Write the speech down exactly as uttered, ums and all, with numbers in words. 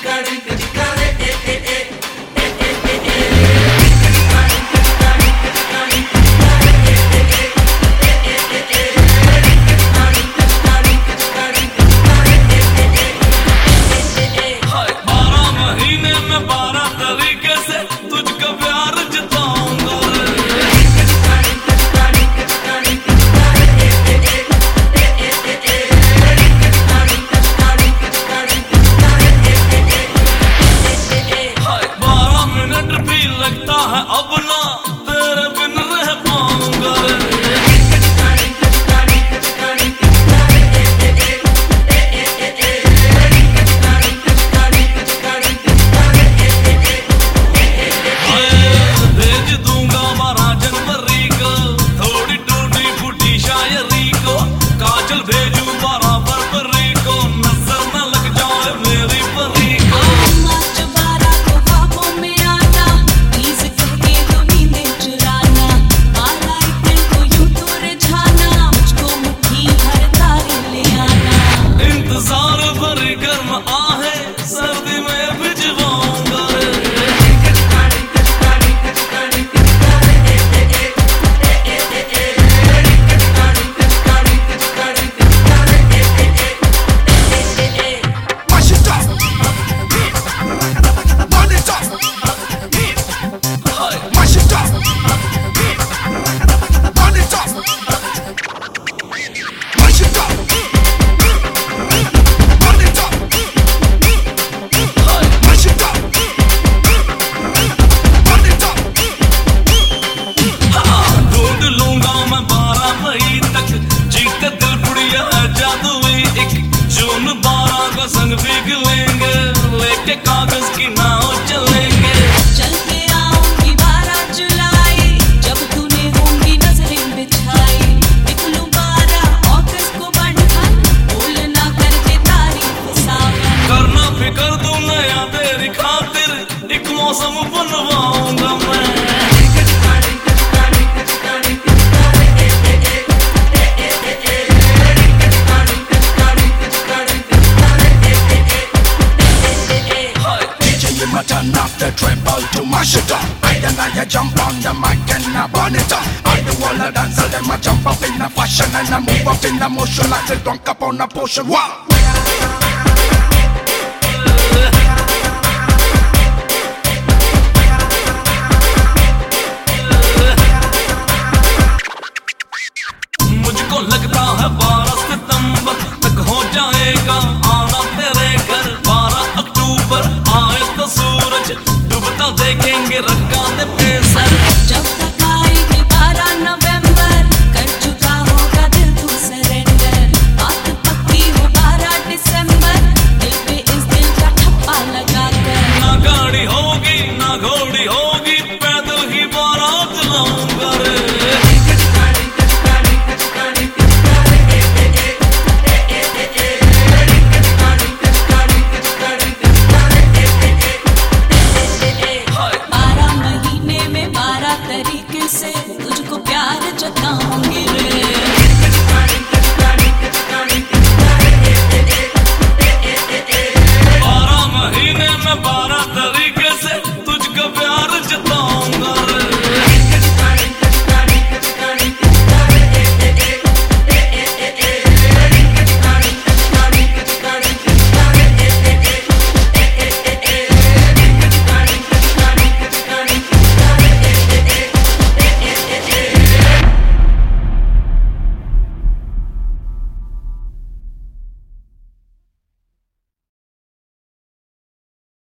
संग भीग लेंगे, लेके कागज की नाव चलेंगे। चल के आऊंगी बारह जुलाई, जब तूने होंगी नजरें बिछाई। निकलूं बारह अगस्त को बंधन, भूल ना करके तारीफ सावन। करना फिकर तू नया तेरी खातिर, एक मौसम बनवाऊंगा मैं। Turn off the treble to mash it up. I and I jump on the mic and I burn it up. I do all the dance, them I jump up in the fashion and I move up in the motion like a drunk up on a potion. Wow.